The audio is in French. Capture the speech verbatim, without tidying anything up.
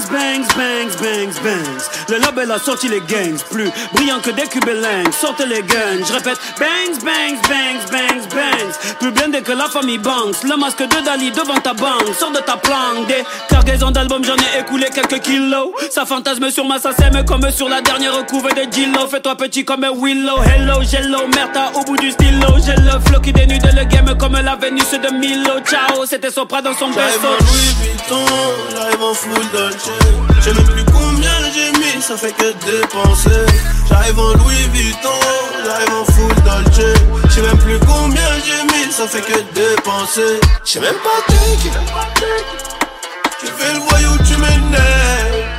bangs, bangs, bangs, bangs, bangs. Le label a sorti les gangs, plus brillant que des cubélingues. Sortez les guns, je répète, bangs, bangs, bangs, bangs, bangs. Plus blindé que la famille Banks. Le masque de Dali devant ta banque, sors de ta planque. Des cargaisons d'albums, j'en ai écoulé quelques kilos. Ça fantasme sur ma sème comme sur la dernière couve de Gillo. Fais-toi petit comme un Willow, hello, jello, merta au bout du stylo. J'ai le flow qui dénude le game comme la Vénus de Milo. Ciao, c'était Sopra dans son J'arrive berceau. en Louis Vuitton, j'arrive en full Dolce. Je sais même plus combien j'ai mis, ça fait que dépenser. J'arrive en Louis Vuitton, j'arrive en full Dolce. Je sais même plus combien j'ai mis, ça fait que dépenser. Je sais même pas qui. Tu fais le voyou, tu m'énerves.